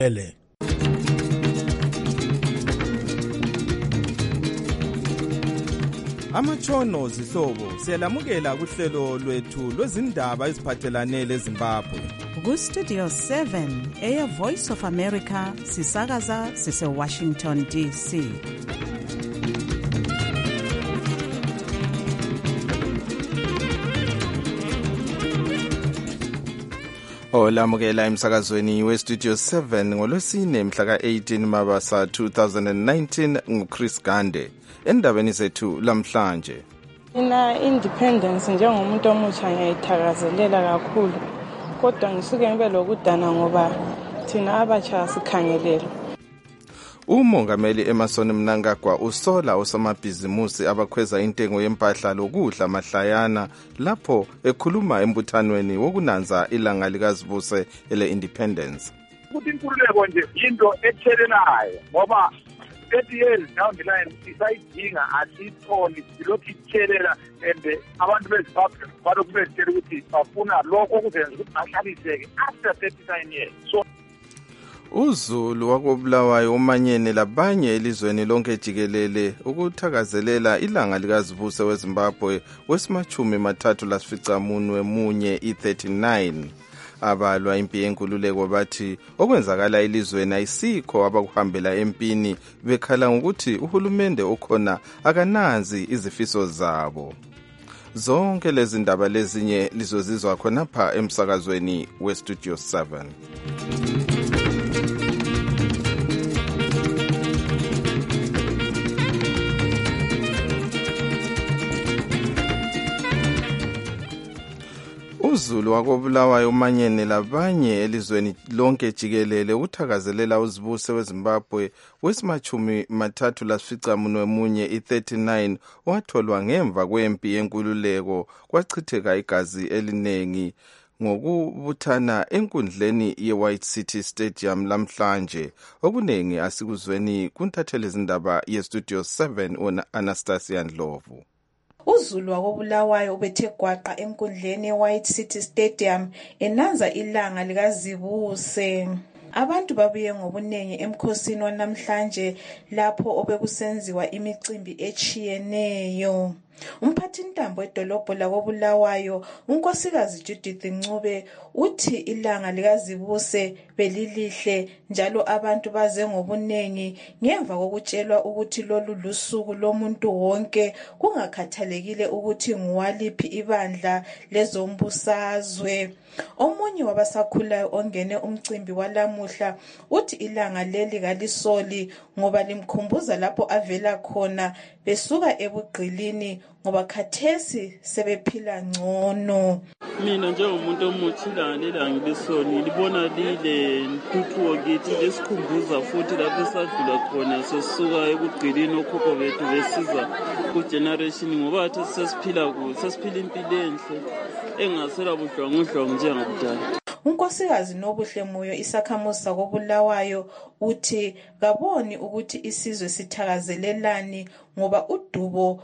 ele Amatshono zihlobo siyalamukela kuhlelo lwethu lwezindaba eziphathelane leZimbabwe. Ku Studio 7 Air Voice of America sisakaza sise Washington DC. Olamukela emsakazweni we Studio 7 ngolwesine mhla ka-18 Mabasa 2019 nguChris Gande. Endabeni zethu lamhlanje. Independence njengomuntu omutsha ngiyayithakazelela kakhulu. Kodwa ngisuke ngibe lokudana ngoba thina abatsha sikhangelela. Umongameli Emmerson Mnangagwa usola osomabhizimusi abakhweza intengo yempahla lokudla mahlayana lapho ekhuluma embuthanweni wokunanza ilanga likazibuse ele-Independence. Ukuthi inkululeko nje into ethelelayo ngoba 30 years down the line isayidinga asitholi silokhu ithelela and abantu beZimbabwe balokhu bezitshela ukuthi bafuna lokho okuzenza ukuthi bahlaliseke after 39 years. So uZulu wakobulawayo umanyene labanye elizweni lonke jikelele ukuthakazelela ilanga likazibuse weZimbabwe wesimachumi mathathu lasificamunwe munye i-39. Abalwa impi yenkululeko bathi okwenzakala elizweni ayisikho abakuhambela empini bekhala ngokuthi uhulumende okhona akananzi izifiso zabo. Zonke lezi ndaba lezinye lizozizwa khonapha emsakazweni we Studio 7. uZulu wakobulawayo umanyene labanye elizweni lonke jikelele uthakazelela uzibuse weZimbabwe wesimachumi mathathu lasificamunwe munye i-39 watholwa ngemva kwempi yenkululeko kwachitheka igazi eliningi ngokubuthana enkundleni ye-White City Stadium lamhlanje. Okuningi asikuzweni kuntathele izindaba ye-Studio 7 Anastasia Ndlovu. uZulu wakobulawayo ubethe gwaqa enkundleni ye-White City Stadium enanza ilanga likazibuse. Abantu babuye ngobunengi emkhosini wanamhlanje lapho obekusenziwa imicimbi echiyeneyo. Umphathintambo edolobho lakobulawayo unkosikazi Judith Ncube uthi ilanga likazibuse belilihle njalo abantu baze ngobunengi ngemva kokutshelwa ukuthi lolu lusuku lomuntu wonke kungakhathalekile ukuthi nguwaliphi ibandla lezombusazwe. Omunye wabasakhulayo ongene umcimbi walamuhla uthi ilanga leli kalisoli ngoba limkhumbuza lapho avela khona besuka ebugqilini ngoba khathesi sebephila ngcono. Mina njengomuntu omuthi ilanga ngilisoni libona lile ntuthuko kithi lesikhumbuza futhi lapho esadlula khona sesuka ebugqilini okhokho bethu besiza ku-generation ngoba athi sesiphila impilo enhle engasela budlwangudlwangu njengakudala. Unkosikazi Nobuhle Moyo isakhamuzi sakobulawayo uthi kaboni ukuthi isizwe sithakazelelani ngoba udubo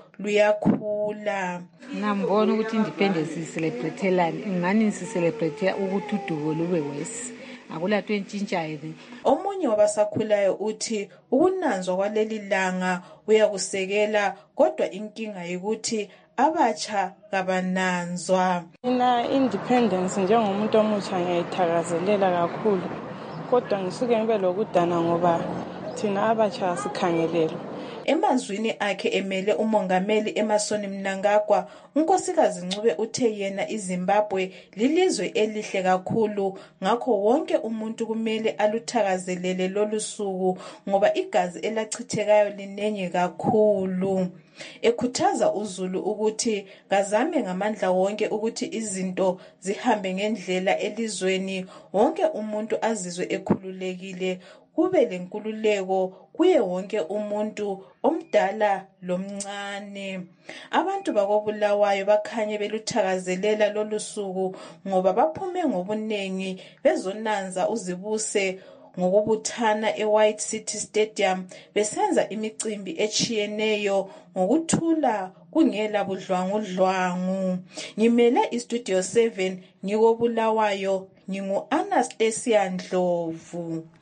luyakhula. Ngambona ukuthi independence celebratelani ngani sicelebrate ukuthi udubo lube wesi. Akulatho entshintshayo. Omunye wabasakhulayo uthi ukunanzwa kwaleli langa uyakusekela kodwa inkinga ukuthi abatsha kabananzwa. Independence njengomuntu omutsha ngiyayithakazelela kakhulu. Kodwa ngisuke ngibe lokudana ngoba thina abatsha sikhangelela. Emazwini akhe emele umongameli Emmerson Mnangagwa, unkosikazi Ncube uthe yena iZimbabwe lilizwe elihle kakhulu ngakho wonke umuntu kumele aluthakazelele lolu suku ngoba igazi elachithekayo linengi kakhulu. Ekhuthaza uZulu ukuthi kazame ngamandla wonke ukuthi izinto zihambe ngendlela elizweni wonke umuntu azizwe ekhululekile kube lenkululeko kuye wonke umuntu omdala lomncane. Abantu bakobulawayo bakhanye beluthakazelela lolu suku ngoba baphume ngobunengi bezonanza uzibuse ngokubuthana eWhite City Stadium besenza imicimbi echiyeneyo ngokuthula kungela budlwangudlwangu. Ngimele iStudio 7 ngikobulawayo ngingu Anastasia Ndlovu.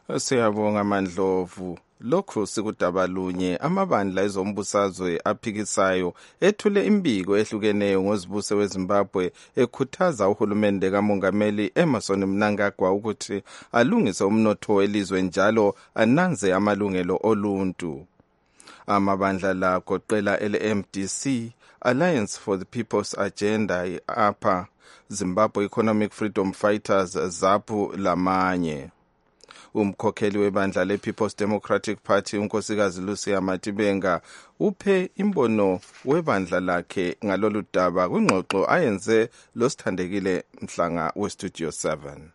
Siyabonga Mandlovu. Lokhu sikudabalunye amabandla ezombusazwe aphikisayo ethule imbiko ehlukeneyo ngozibuse weZimbabwe ekhuthaza uhulumende kaMongameli Emmerson Mnangagwa ukuthi alungise umnotho welizwe njalo ananze amalungelo oluntu. Amabandla la goqela LMDC, Alliance for the People's Agenda, APA, Zimbabwe Economic Freedom Fighters, ZAPU lamanye. Umkhokheli webandla le-People's Democratic Party unkosikazi Lucia Matibenga uphe imbono webandla lakhe ngalolu daba kwingxoxo ayenze losithandekile Mhlanga weStudio 7.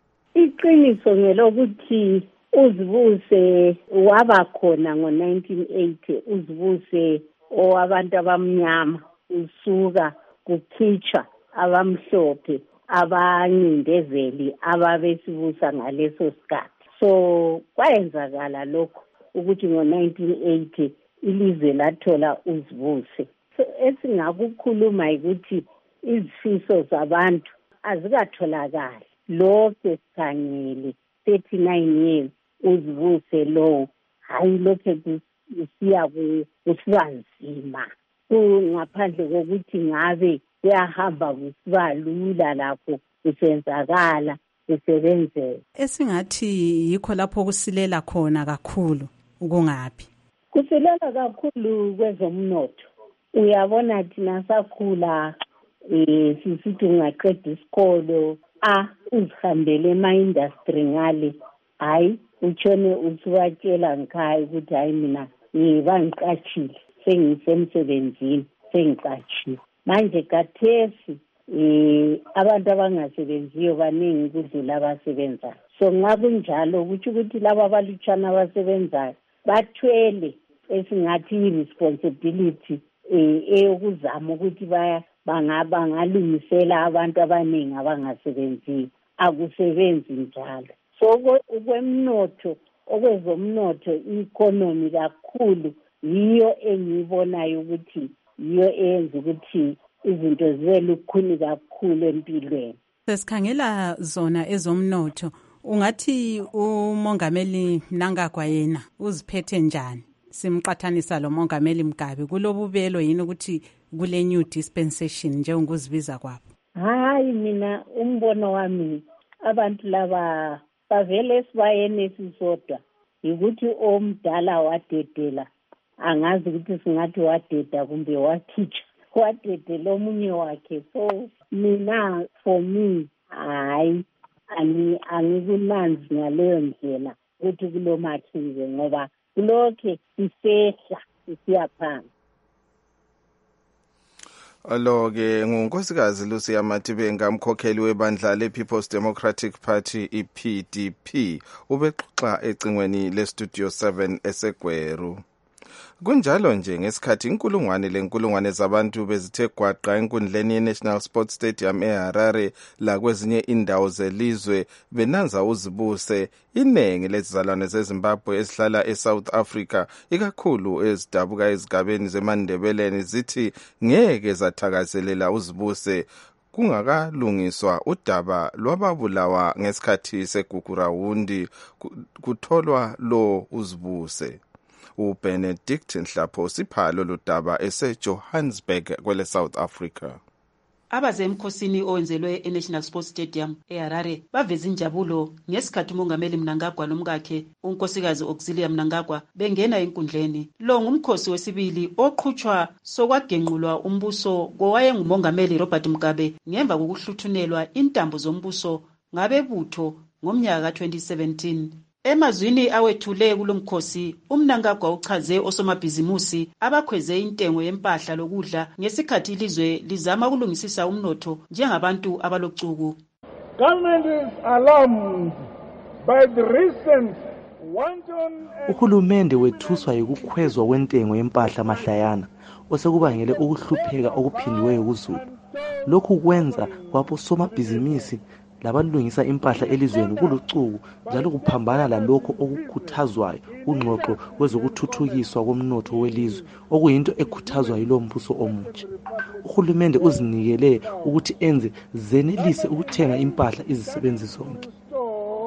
Iqiniso ngelokuthi uZibuse waba khona ngo-1980, uZibuse owabantu abamnyama usuka kukhitshwa abamhlophe abancindezeli ababesibusa ngaleso sikhathi. So kwayenzakala lokho ukuthi ngo-1980 ilizwe lathola uZibuse. So esingakukhuluma ukuthi izifiso zabantu azikatholakali. Lokho sikhangele 39 years uZibuse lo hayi lokho kusiya kusiba nzima. Ngaphandle kokuthi ngabe kuyahamba kusiba lula lapho kusenzakala kusebenzeka. Esingathi yikho lapho kusilela khona kakhulu ukungaphi? Kusilela kakhulu kwezomnotho. Uyabona thina sakhula sisithi ungaqeda isikolo uzihambele ema-industry ngale, hayi utshone usubatshela ngikhaya ukuthi hayi mina bangiqatshile, sengisemsebenzini, sengiqatshiwe. Manje kathesi abantu abangasebenziyo baningi kudlula abasebenzayo. So nxa kunjalo ukuthi laba abalutshwana abasebenzayo bathwele esingathi i-responsibility eyokuzama ukuthi bangalungisela abantu abaningi abangasebenziyo. Akusebenzi njalo. So okwemnotho, okwezomnotho, i-economy kakhulu yiyo engiyibonayo ukuthi yiyo eyenza ukuthi izinto zibe lukhuni kakhulu empilweni. Sesikhangela zona ezomnotho, ungathi uMongameli Mnangagwa yena uziphethe njani? Simqathanisa lo Mongameli Mugabe kulobubelo yini ukuthi kule new dispensation njengokuzibiza kwabo? Hayi, mina umbono wami abantu laba bavele sibayene sisodwa ukuthi omdala wadedela, angazi ukuthi singathi wadeda kumbe wakhitsha, wadedela omunye wakhe. So mina for me hayi angikunanzi ngaleyo ndlela ukuthi kulomakhize ngoba kulokhe sisehla sisiya phansi. Alo-ke ngunkosikazi Lucia Matibenga, umkhokheli webandla le-People's Democratic Party i-PDP, ubexoxa ecingweni le-Studio 7 eseGweru. Kunjalo nje ngesikhathi inkulungwane zabantu bezithe gwaqa enkundleni ye-National Sports Stadium eHarare lakwezinye indawo zelizwe benanza uZibuse, inengi lezizalwane zeZimbabwe ezihlala eSouth Africa ikakhulu ezidabuka ezigabeni zeMandebeleni zithi ngeke zathakazelela uZibuse kungakalungiswa udaba lwababulawa ngesikhathi segugurawundi kutholwa lo uZibuse. uBenedict Nhlapho siphalo lodaba eseJohannesburg kwele South Africa. Abazemkhosini owenzelwe eNational Sports Stadium eHarare baveza injabulo ngesikhathi uMongameli Mnangagwa nomkakhe unkosikazi Auxilia Mnangagwa bengena enkundleni. Lo ngumkhosi wesibili oqhutshwa sokwagenqulwa umbuso kowayenguMongameli Robert Mugabe ngemva kokuhluthunelwa intambo zombuso ngabebutho ngomnyaka ka-2017. Emazwini awethule kulomkhosi, uMnangagwa uchaze osomabhizimusi abakhweze intengo yempahla lokudla ngesikhathi ilizwe lizama ukulungisisa umnotho njengabantu abalochuku. Government is alarmed by the recent wanton. Uhulumende wethuswa yikukhwezwa kwentengo yempahla mahlayana osekubangele ukuhlupheka okuphindiweyo kuzulu. Lokhu kwenza kwabosomabhizimusi labalungisa impahla elizweni kulucuku njalo kuphambana lalokho okukhuthazwayo ungxoxo kwezokuthuthukiswa komnotho welizwe okuyinto ekhuthazwa yilo mbuso omutsha. Uhulumende uzinikele ukuthi enze zenelise ukuthenga impahla izisebenzi zonke.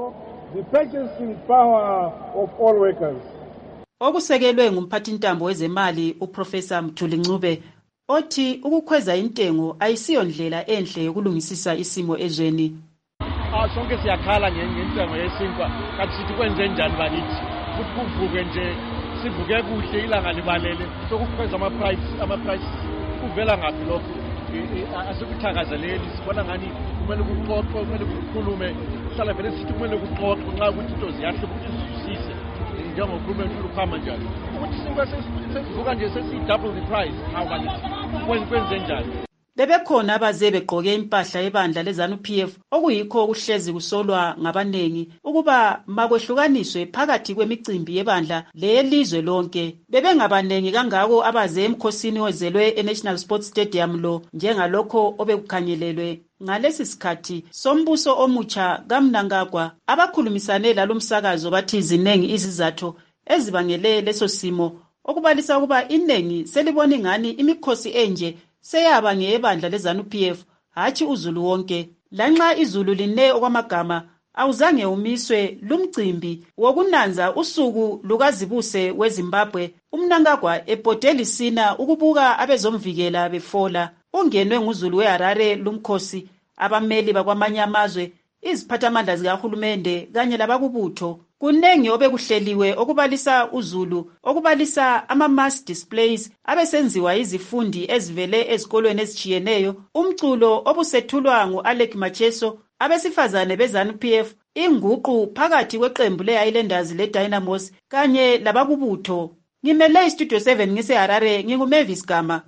the purchasing power of all workers. Okusekelwe ngumphathintambo wezemali uProfessor Mthuli Ncube othi ukukhweza intengo ayisiyo ndlela enhle yokulungisisa isimo ezweni. Sonke siyakhala ngentengo yesinkwa kanti sithi kwenze njani bakithi futhi kuvuke nje sivuke kuhle ilanga libalele sokukhweza ama-price kuvela ngaphi lokho asikuthakazeleli sibona ngani kumele kuxoxwe kumele kukhulume hlala vele sithi kumele kuxoxwe nxa ukuthi into ziyahle ukuthi sizwisise njengokhulume ukuhamba njani ukuthi isinkwa sesivuka nje sesi-double the price hawu bakithi kwenze njani. Bebekhona abaze begqoke impahla ebandla leZANU-PF okuyikho okuhlezi kusolwa ngabanengi ukuba makwehlukaniswe phakathi kwemicimbi yebandla leyelizwe lonke. Bebengabanengi kangako abaze emkhosini ozelwe eNational Sports Stadium lo njengalokho obekukhangelelwe. Ngalesi sikhathi sombuso omutsha kaMnangagwa abakhulumisane lalomsakazo bathi zinengi izizathu ezibangele leso simo okubalisa ukuba inengi selibona ingani imikhosi enje seyaba ngeyebandla leZANU-PF hatshi uzulu wonke. Lanxa izulu line okwamagama awuzange umiswe lumcimbi wokunanza usuku lukazibuse weZimbabwe uMnangagwa epodelisina ukubuka abezomvikela befola. Ungenwe nguzulu weHarare lumkhosi abameli bakwamanye amazwe iziphathamandla zikahulumende kanye labakubutho. Kunengi obekuhleliwe okubalisa uzulu okubalisa ama-mass displays abesenziwa izifundi ezivele ezikolweni ezitshiyeneyo, umculo obusethulwa ngu-Alec Macheso, abesifazane beZANU-PF, inguqu phakathi kweqembu le-Highlanders le-Dynamos kanye labakubutho. Ngimele iStudio 7 ngiseHarare nginguMavis Gama.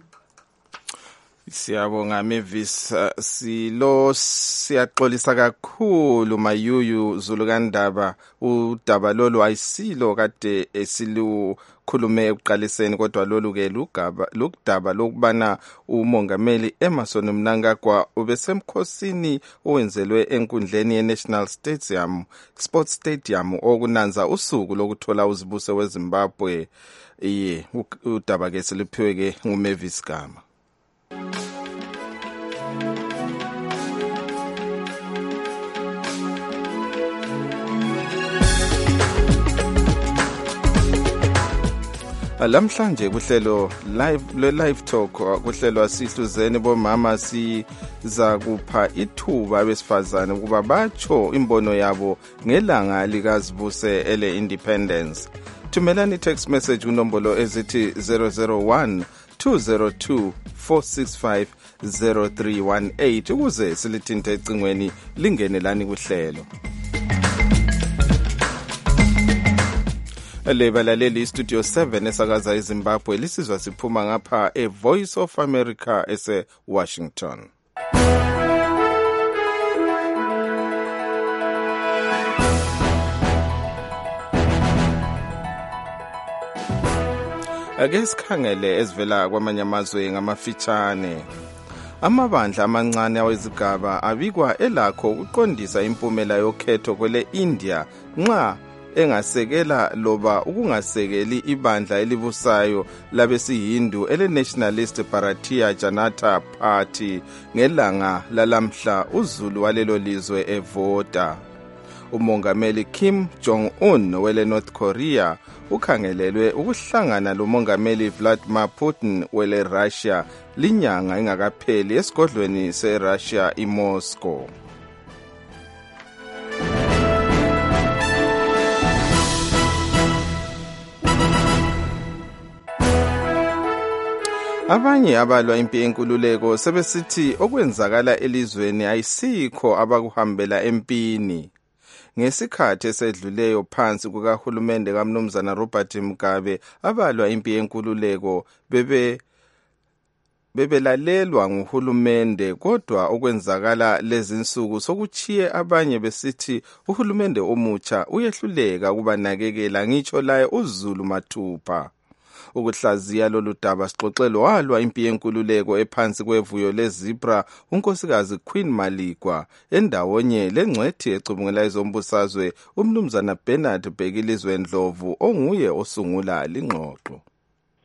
Siyabonga Mavis, siyaxolisa kakhulu Mayuyu Zulukandaba. Udaba lolu ayisilo kade esilukhulume ekuqaliseni kodwa lolu ke lugaba lokubana umongameli Emmerson Mnangagwa ubesemkhosini owenzelwe enkundleni yeNational Sports Stadium okunanza usuku lokuthola uzibuse weZimbabwe. Udaba ke siliphiwe ke nguMavis Gama. Lamhlanje kuhlelo live talk kuhlelwa sihluzeni bomama siza kupha ithuba abesifazane ukuba batsho imbono yabo ngelanga likazibuse ele independence. Thumelani text message kunombolo ezithi 001 202 465 0318 ukuze silithinte ecingweni lingenelani kuhlelo. Lebalaleli Studio 7 esakaza eZimbabwe lisizwa siphuma ngapha eVoice of America ese-Washington. Ake sikhangele ezivela kwamanye amazwe ngamafitshane. Amabandla amancane awezigaba abikwa elakho ukuqondisa impumela yokhetho kwele India nxa engasekela loba ukungasekeli ibandla elibusayo labesihindu ele-Nationalist Bharatiya Janata Party ngelanga lalamhla uzulu walelo lizwe evota. Umongameli Kim Jong-un wele North Korea ukhangelelwe ukuhlangana lomongameli Vladimir Putin wele Russia linyanga ingakapheli esigodlweni seRussia iMoscow. Abanye abalwa impi yenkululeko sebesithi okwenzakala elizweni ayisikho abakuhambela empini. Ngesikhathi esedluleyo phansi kukahulumende kaMnumzana Robert Mugabe abalwa impi yenkululeko bebelalelwa nguhulumende kodwa okwenzakala lezi nsuku sokuchiye abanye besithi uhulumende omutsha uyehluleka ukubanakekela ngitsho laye uZulu mathupha. Ukuhlaziya lolu daba sixoxelo walwa impi yenkululeko ephansi kwevuyo leZebra unkosikazi Queen Maligwa endawonye lengcwethi ecubungela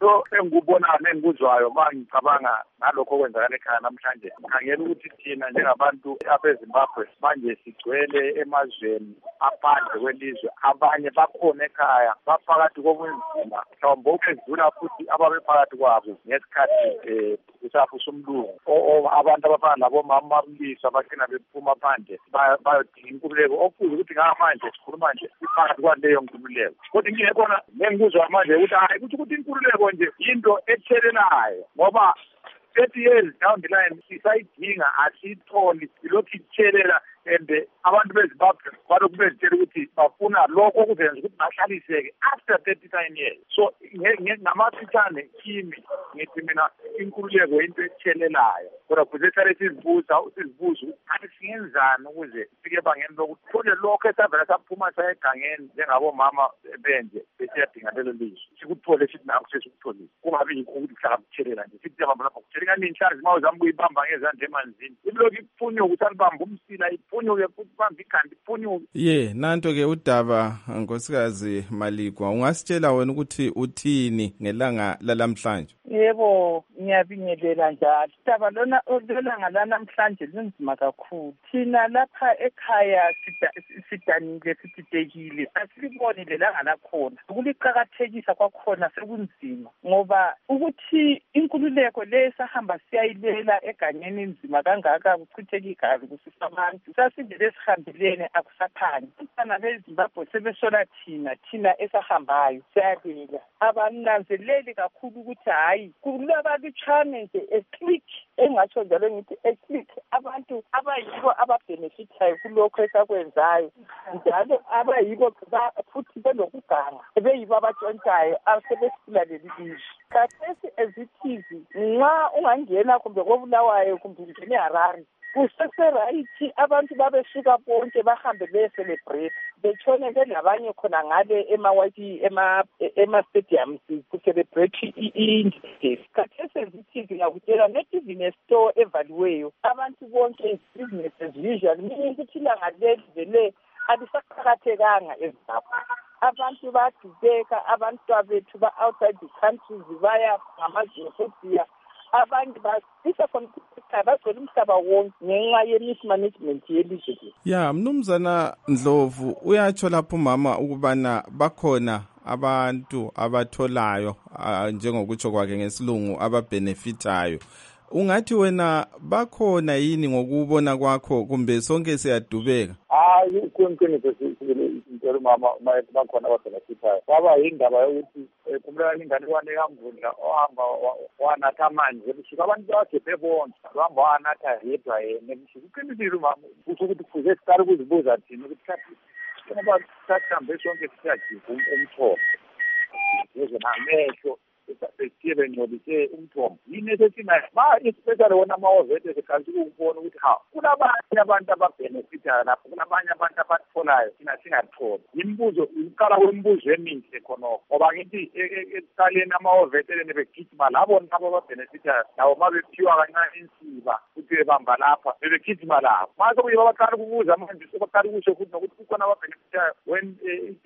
into engikubonayo nengikuzwayo ngicabanga ngalokho okwenzakala ekhaya namhlanje ngikhangela ukuthi thina njengabantu abeZimbabwe manje sigcwele emazweni aphandle kwelizwe abanye bakhona ekhaya baphakathi kobunzima mhlawumbe okwedlula futhi ababephakathi kwabo ngesikhathi kusafusa umlungu abantu abafana labomama abulisa bagcina bephuma phandle bayodinga inkululeko okufuze ukuthi ngamanje sikhuluma nje iphakathi kwaleyo nkululeko kodwa inkinga ekhona nengikuzwa manje ukuthi hayi ukuthi inkululeko nje into ethelelayo ngoba 30 years down the line sisayidinga asitholi ilokhu ithelela and abantu beZimbabwe balokhu bezitshela ukuthi bafuna lokho okuzenza ukuthi bahlaliseke after 39 years so ngamafitshane kimi ngithi mina inkululeko into ethelelayo kodwa kuze sale sizibuza kanti singenzani ukuze sike bangeni lokuthi thole lokho esavela saphuma sayegangeni njengabomama benje besiyadinga lelo lizwe sikuthole sithi nakho sesikutholile kungabi yikho ukuthi kuhlala kuthelela nje sithi abantu lapha kuthelela inhlanzi mawu zami kuyibamba ngezandla emanzini ilokhu iphunyuka ukuthi alibamba umsila iphunyuke futhi bamba ikhanda iphunyuke nanto-ke udaba nkosikazi Maligwa ungasitshela wena ukuthi uthini ngelanga lalamhlanje? Yebo ngiyabingelela njalo udaba lolanga lanamhlanje lunzima kakhulu thina lapha ekhaya sidanile sididekile asiliboni lelanga lakhona ukuliqakathekisa kwakhona sekunzima ngoba ukuthi inkululeko le sahamba siyayilela egangeni inzima kangaka kuchitheka igazi kusisa abantu sasindele sihambelene akusaphanyi abantwana beZimbabwe sebesola thina esahambayo siyalela abananzeleli kakhulu ukuthi hayi kulabalutshwane nje eclick engatsho njalo ngithi eclick abantu abayibo ababenefitayo kulokho esakwenzayo njalo abayibo futhi belokuganga beyibo abatshontshayo asebesila leli lizwe kathesi ezithizi nxa ungangena kumbe kobulawayo kumbe ungene eHarare kuseserayithi abantu babesuka bonke bahambe beyecelebrate betshone belabanye khona ngale ema-stadiums kucelebrate i-Independence. Kathesi ezithizi ngakutshela not even a store evaliweyo abantu bonke business as usual meaning ukuthi ilanga leli alisaqakathekanga eZimbabwe abantu badubeka abantwana bethu ba-outside the countries baya ngamazwe futhi abanye basisa bagcwele umhlaba wonke ngenxa ye-mismanagement yelizwe. Mnumzana Ndlovu uyatsho lapho mama ukubana bakhona abantu abatholayo njengokutsho kwakhe ngesilungu ababenefitayo. Ungathi wena bakhona yini ngokubona kwakho kumbe sonke siyadubeka? Ngicela mama bakhona ababenefitayo kwaba yindaba yokuthi kumlana inganekwane yangudla ohamba wanatha amanzi ebusuku abantu bagebhe bonke bahamba wanatha yedwa yena ebusuku uqinisile mama kusho ukuthi kufuze siqale ukuzibuza thina ukuthi ngoba sasihambe sonke siyajika umthombo yize namehlo besiye bengcolise umthombo yini esesinayo especially wona amawovete siqalise ukubona ukuthi kunabanye abantu ababenefitayo lapho kunabanye abantu abatholayo thina singatholi imibuzo iqala kwemibuzo emihle khonokho ngoba ngithi ekuqaleni amawovete begijima labo nabo ababenefitayo nabo mabephiwa kancane insiba ukuthi bebamba lapha bebegijima lapho mase kuye babaqala ukubuza manje sebaqala ukusho futhi nokuthi kukhona ababenefitayo when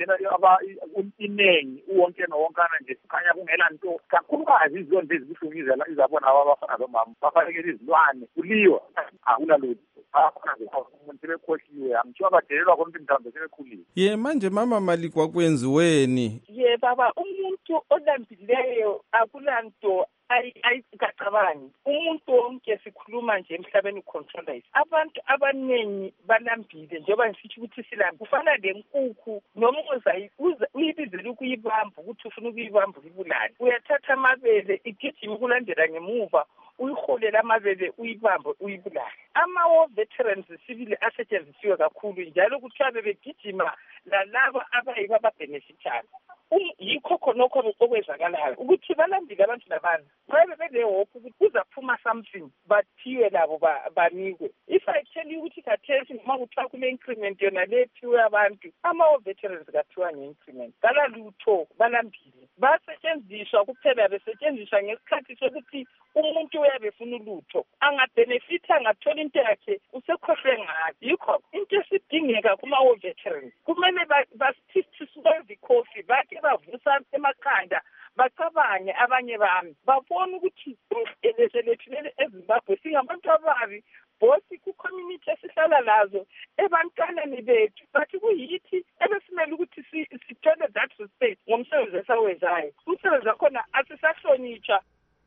inengi uwonke nowonkana nje kukhanya kungela nto kakhulukazi izilonda ezibuhlungu izabona abafana bomama bafanekele izilwane kuliwa akunalutho umuntu sebekhohliwe angitsho abadelelwa konke mhlawumbe sebekhuliwe. Manje mama Maligwa kwenziweni? Baba umuntu olambileyo akulanto ayikacabangi umuntu wonke sikhuluma nje emhlabeni controlize abantu abanengi balambile njengoba ngisho ukuthi silambi kufana lenkukhu noma uyibizela ukuyibamba ukuthi ufuna ukuyibamba uyibulale uyathatha amabele igijima ukulandela ngemuva uyiholela amabele uyibambe uyibulale. Ama-war veterans sibili asetshenzisiwe kakhulu njalo kuthiwa bebegijima lalabo abayibo ababenefitayo yikho khonokho okwenzakalayo ukuthi balambile abantu labantu babe bele-hope ukuthi kuzaphuma something bathiwe labo banikwe. If I tell you ukuthi kathesi noma kuthiwa kule-increment yona lethiwe abantu ama-war veterans kathiwa nge-increment kalalutho balambile basetshenziswa kuphela besetshenziswa ngesikhathi sokuthi umuntu uyabefuna ulutho angabenefitha angathola into yakhe usekhohlwe ngayo. Yikho into esidingeka kuma-war veterans kumele basithiswe ikhofi bakhe bavusa emakhanda bacabanye abanye bami babona ukuthi ilizwe lethu leli eZimbabwe singabantu ababi bosi ku-community esihlala lazo ebantwaneni bethu bathi kuyithi ebesimele ukuthi sithole that respect ngomsebenzi esawenzayo. Umsebenzi wakhona asisahlonitshwa.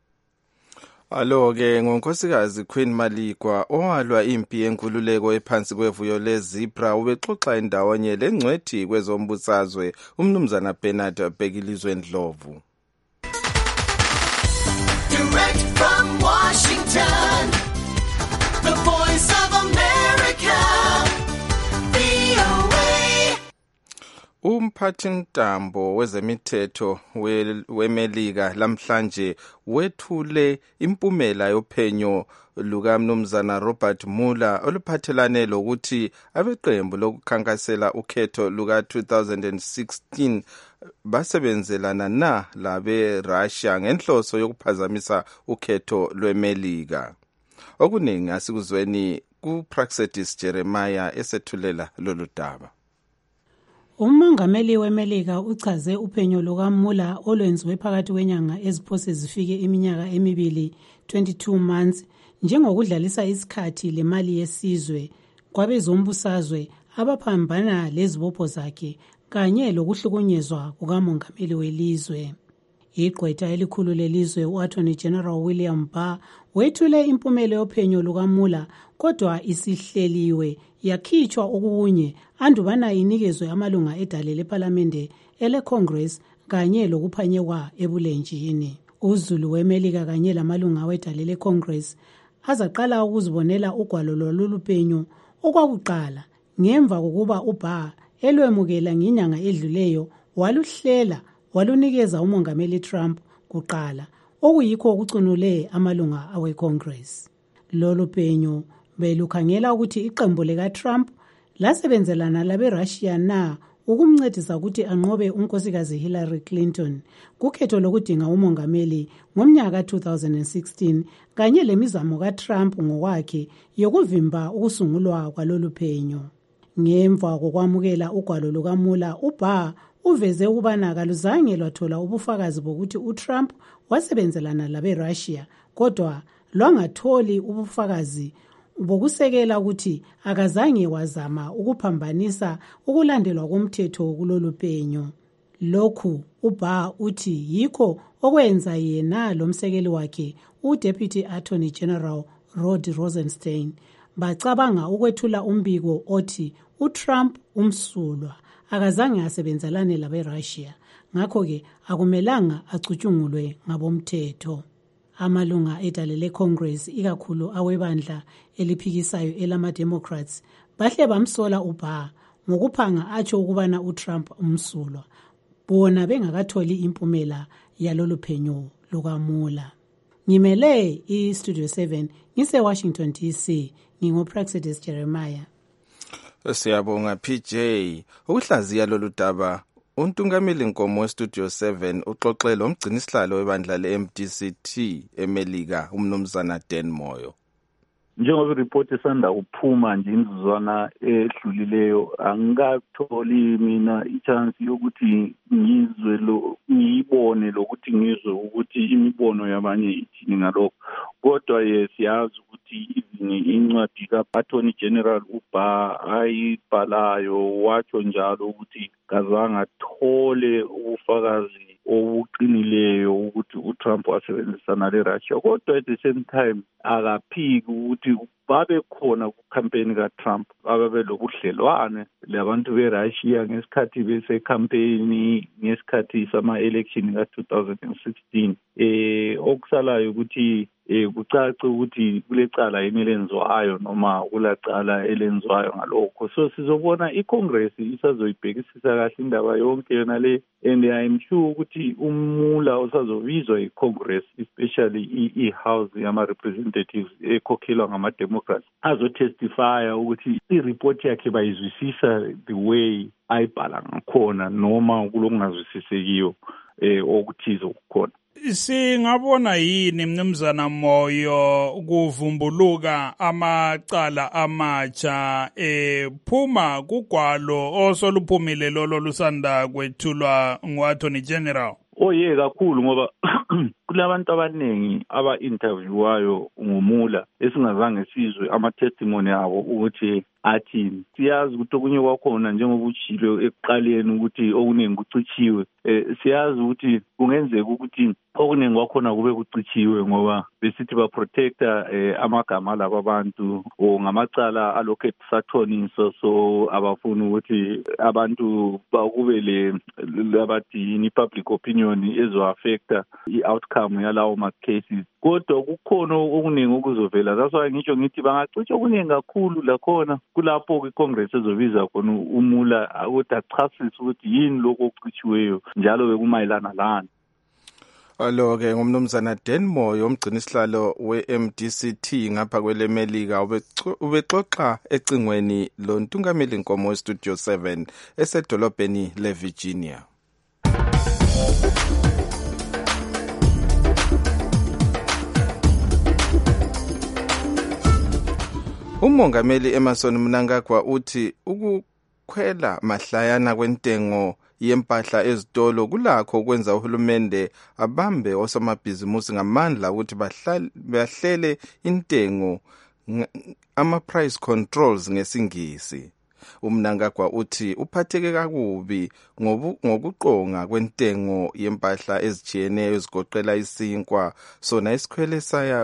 Alo-ke ngonkosikazi Queen Maligwa owalwa impi yenkululeko ephansi kwevuyo leZipra ubexoxa indawonye lengcwethi kwezombusazwe umnumzana Bernard Bhekilizwe Ndlovu. Direct from Washington, the Voice of America, VOA. Umphathintambo wezemithetho weMelika lamhlanje wethule impumela yophenyo lukaMnumzana Robert Mueller oluphathelane lokuthi abeqembu lokukhankasela ukhetho luka-2016 basebenzelana labe Russia ngenhloso yokuphazamisa ukhetho lweMelika. Okuningi asikuzweni kuPraxedis Jeremiah esethulela lolu daba. Umongameli weMelika uchaze uphenyo lukaMueller olwenziwe phakathi kwenyanga eziphose zifike iminyaka emibili 22 months njengokudlalisa isikhathi lemali yesizwe kwabezombusazwe abaphambana lezibopho zakhe kanye lokuhlukunyezwa kukamongameli welizwe. Igqwetha elikhulu lelizwe u-Attorney General William Barr wethule impumela yophenyo lukaMueller kodwa isihleliwe yakhitshwa okunye andubana inikezwe amalunga edale lePhalamende ele-Congress kanye lokuphanyekwa ebulenjini. Uzulu weMelika kanye lamalunga wedale le-Congress azaqala ukuzibonela ugwalo loluphenyo okwakuqala ngemva kokuba uBarr elwemukela ngenyanga edluleyo waluhlela walunikeza umongameli Trump kuqala okuyikho okucunule amalunga awe-Congress. Lolu phenyo belukhangela ukuthi iqembu likaTrump lasebenzelana labe-Russia na ukumncedisa ukuthi anqobe unkosikazi Hillary Clinton kukhetho lokudinga umongameli ngomnyaka 2016 kanye lemizamo kaTrump ngokwakhe yokuvimba ukusungulwa kwalolu phenyo. Ngemva kokwamukela ugwalo lukaMueller uBarr uveze ukubana kaluzange lwathola ubufakazi bokuthi uTrump wasebenzelana labe-Russia kodwa lwangatholi ubufakazi bokusekela ukuthi akazange wazama ukuphambanisa ukulandelwa komthetho kulolu phenyo. Lokhu uBarr uthi yikho okwenza yena lomsekeli wakhe uDeputy Attorney General Rod Rosenstein bacabanga ukwethula umbiko othi uTrump umsulwa akazange asebenzelane labe-Russia ngakho-ke akumelanga acutshungulwe ngabomthetho. Amalunga edale le-Congress ikakhulu awebandla eliphikisayo elama-Democrats bahle bamsola uBarr ngokuphanga atsho ukubana uTrump umsulwa bona bengakatholi impumela yalolu phenyo lukaMueller. Ngimele iStudio 7 ngise-Washington DC ngingoPraxedis Jeremiah. Siyabonga PJ. Ukuhlaziya lolu daba untungameli Nkomo weStudio 7 uxoxela umgcinisihlalo webandla le-MDCT eMelika umnumzana Dan Moyo. Njengoba ireport esanda kuphuma nje imizuzwana edlulileyo angikatholi mina ichance yokuthi ngizwe ngiyibone lokuthi ngizwe ukuthi imibono yabanye ithini ngalokho kodwa siyazi ukuthi izinye incwadi ka-Attorney General uBarr ayibhalayo watsho njalo ukuthi kazange athole ubufakazi obuqinileyo ukuthi uTrump wasebenzisana le-Russia kodwa at the same time akaphiki ukuthi babe khona ku-campaign ka-Trump ababe lobudlelwane labantu be-Russia ngesikhathi bese-campaign ngesikhathi sama-election ka-2016 okusalayo ukuthi kucace ukuthi kulecala yini elenziwayo noma kulacala elenziwayo ngalokho so sizobona iCongress isazoyibhekisisa kahle indaba yonke yona le and I'm sure ukuthi umula usazobizwa iCongress especially i-House yama-representatives ekhokhelwa ngama-Democrats azotestifya ukuthi i-report yakhe bayizwisisa the way ayibhala ngakhona noma kulokungazwisisekiyo okuthize okukhona. Singabona yini mnumzana Moyo kuvumbuluka amacala amatsha phuma kugwalo osoluphumile lolo lusanda kwethulwa ngu-Attorney General? Kakhulu ngoba kulabantu abaningi aba-interviewwayo ngomula esingazange sizwe ama-testimony abo ukuthi athini. Siyazi ukuthi okunye kwakhona njengoba utshilo ekuqaleni ukuthi okuningi kucitshiwe. Siyazi ukuthi kungenzeka ukuthi okuningi kwakhona kube kucitshiwe ngoba besithi ba-protecta amagama laba abantu o ngamacala alokhu sathoniswa, so abafuna ukuthi abantu bakube labathi public opinion ezo-affecta i-outcome yalawo ma-cases. Kodwa kukhona okuningi okuzovela. That's why ngitsho ngithi bangacisha okuningi kakhulu lakhona kulapho iCongress ezobiza khona umula ukuthi achasise ukuthi yini lokho okucitshiweyo njalo bekumayelana lana. Alo-ke ngumnumzana Denmoy omgcinisihlalo we-MDCT ngapha kwelemelika ubexoxa ecingweni lo ntungameli nkomo weStudio 7 esedolobheni leVirginia. Umongameli Emmerson Mnangagwa uthi ukukhwela mahlayana kwentengo yempahla ezitolo kulakho ukwenza uhulumende abambe osomabhizimusi ngamandla ukuthi bahlele intengo ama-price controls ngesingisi. Umnangagwa uthi uphatheke kakubi ngokuqonga kwentengo yempahla ezijiyeneyo ezigoqela isinkwa sona isikhwele saya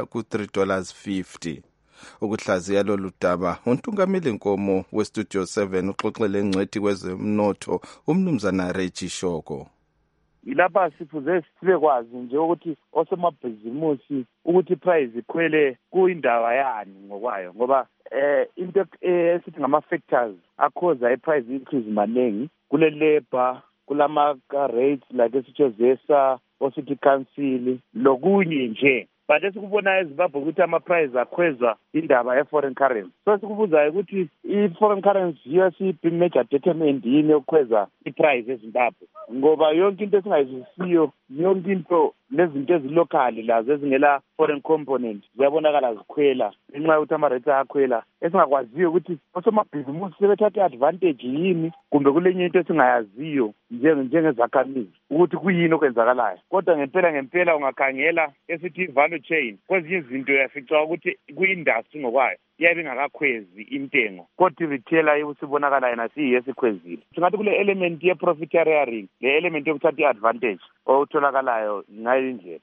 ku$3.50. Ukuhlaziya lolu daba untungameli nkomo weStudio 7 uxoxele ngcwethi kwezemnotho umnumzana Reggie Shoko. Ilapha sifuze sibekwazi nje ukuthi osomabhizimusi ukuthi price ikhwele kuyindaba yani ngokwayo ngoba into esithi ngama-factors akhoza i-price increase maningi kule labor kulama rates like esitsho zesa osithi council lokunye nje. But esikubona eZimbabwe ukuthi ama-price akhwezwa indaba ye-foreign currency. So sikubuzayo ukuthi i-foreign currency yiyo major determinant yini yokukhweza i-price eZimbabwe. Ngoba yonke into esingayizisiyo, yonke into lezinto ezilokali lazo ezingela foreign component ziyabonakala zikhwela ngenxa yokuthi ama-rates ayakhwela. Esingakwaziyo ukuthi osomabhizimusi sebethatha advantage yini kumbe kulenye into esingayaziyo njengezakhamizi ukuthi kuyini okwenzakalayo. Kodwa ngempela ungakhangela esithi i-value chain kwezinye izinto uyafica ukuthi kwi-industry ngokwayo iyabe ingakakhwezi intengo kodwa i-retailer usibonakala yena siyiyo esikhwezile. Singathi kule element ye-profiteering le element yokuthatha i-advantage otholakalayo ngayo indlela.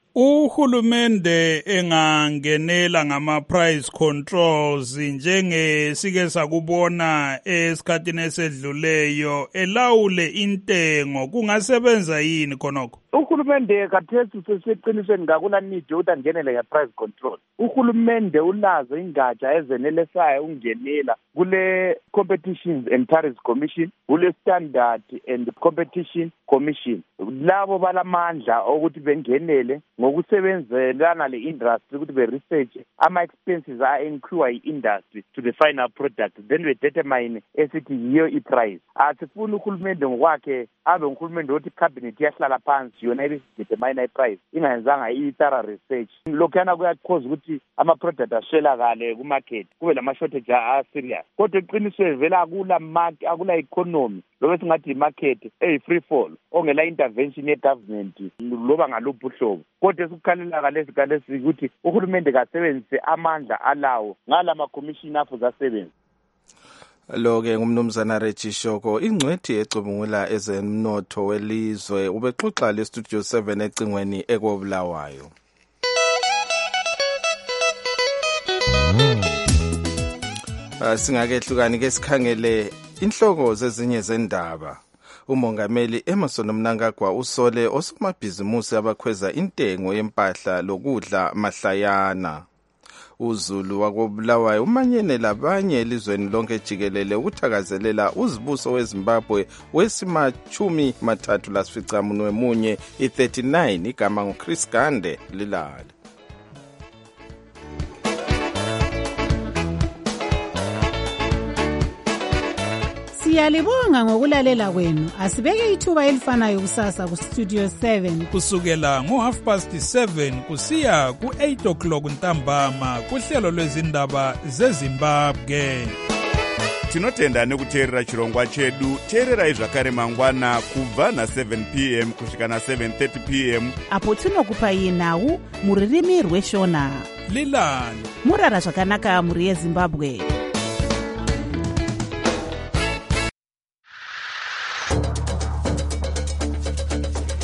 Uhulumende engangenela ngama-price controls njengesike sakubona esikhathini esedluleyo elawule intengo kungasebenza yini khonokho? Uhulumende kathesi seseqinisweni ngakula need yokuthi angenele nge-price control. Uhulumende unazo ingatsha ezenelesayo ukungenela kule Competitions and Tariffs Commission, kule Standard and Competition Commission. Labo balamandla ukuthi bengenele ngokusebenzelana le-industry ukuthi be-research ama-expenses a-incur i-industry to the final product, then be-determine esithi yiyo i-price. Asifuni uhulumende ngokwakhe abe nguhulumende othi cabinet yahlala phansi yona ibidetermine i-price ingayenzanga i-thorough research. Lokhuyana kuyakhoza ukuthi ama-product aswelakale kumarket kube lama-shortage a-serious. Kodwa eqinisweni vele akula economy lobe singathi i-market eyi-free fall ongela intervention ye-government loba ngaluphi uhlobo. Kodwa esikukhalela kalesi ukuthi uhulumende kasebenzise amandla alawo ngala ma-commission afuze asebenze. Lo-ke ngumnumzana Reggie Shoko ingcwethi ecubungula ezemnotho welizwe ubexoxa leStudio 7 ecingweni ekobulawayo. Singakehlukani ke sikhangele inhloko zezinye zendaba. Umongameli Emmerson Mnangagwa usole osomabhizimusi abakhweza intengo yempahla lokudla mahlayana. uZulu wakobulawayo umanyene labanye elizweni lonke jikelele ukuthakazelela uzibuso weZimbabwe wesimachumi mathathu lasficamunwemunye i-39 igama nguChris Gande lilala. Siyalibonga ngokulalela kwenu. Asibeke ithuba elifanayo kusasa ku Studio 7 kusukela ngo7:30 kusiya ku8 o'clock ntambama kuhlelo lwezindaba zeZimbabwe. tinotenda nekuteerera chirongwa chedu. Teererai zvakare mangwana kubva na7 p.m. kusvika na7:30 p.m. apo tinokupai nhau muririmi rweshona. Lilani murara zvakanaka muri yeZimbabwe.